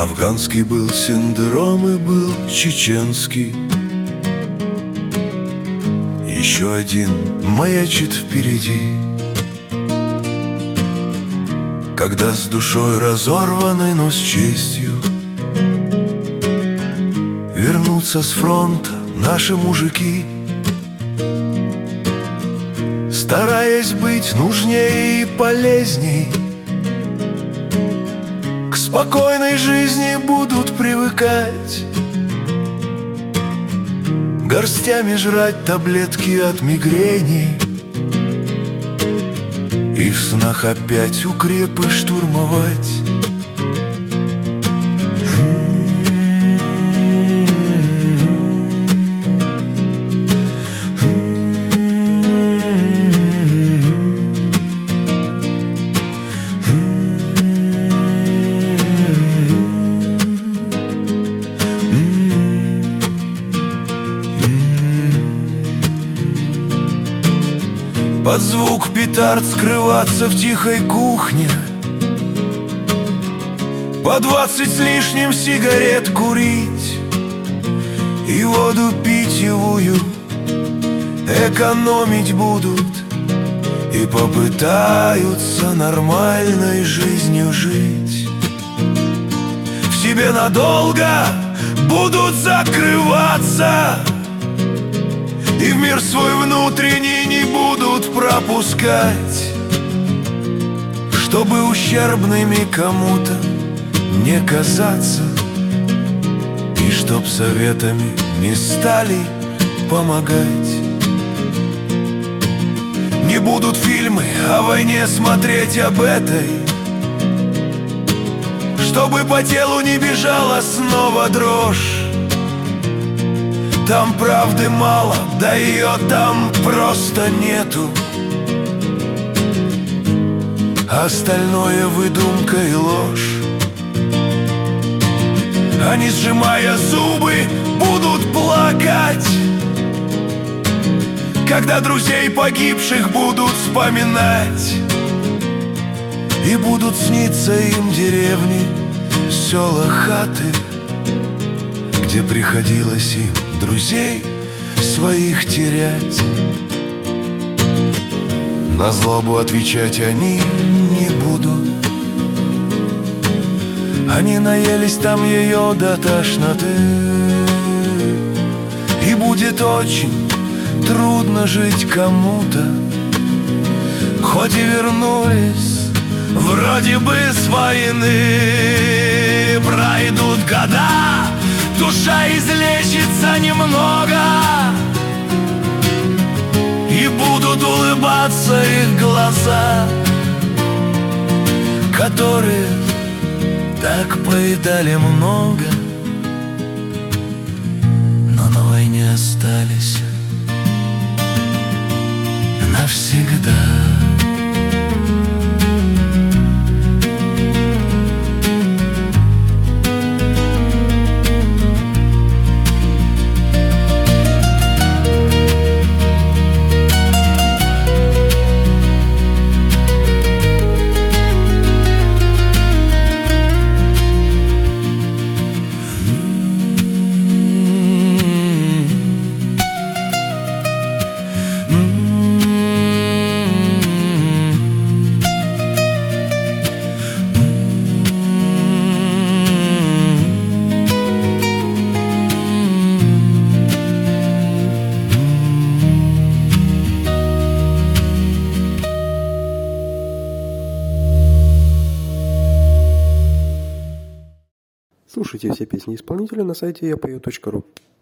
Афганский был синдром и был чеченский. Еще один маячит впереди. Когда с душой разорванной, но с честью вернутся с фронта наши мужики, стараясь быть нужнее и полезней, к спокойной жизни будут привыкать, горстями жрать таблетки от мигрени и в снах опять укрепы штурмовать. Под звук петард скрываться в тихой кухне, по 20 с лишним сигарет курить и воду питьевую экономить будут и попытаются нормальной жизнью жить. В себе надолго будут закрываться и в мир свой внутренний не будут пропускать, чтобы ущербными кому-то не казаться, и чтоб советами не стали помогать. Не будут фильмы о войне смотреть об этой, чтобы по телу не бежала снова дрожь. Там правды мало, да ее там просто нету. Остальное выдумка и ложь. Они, сжимая зубы, будут плакать, когда друзей погибших будут вспоминать, и будут сниться им деревни, села, хаты, где приходилось им друзей своих терять. На злобу отвечать они не будут. Они наелись там ее до тошноты, и будет очень трудно жить кому-то, хоть и вернулись вроде бы с войны. Пройдут года, душа излечится немного, и будут улыбаться их глаза, которые так поедали много, но на войне остались навсегда. Слушайте все песни исполнителя на сайте yapою.ru.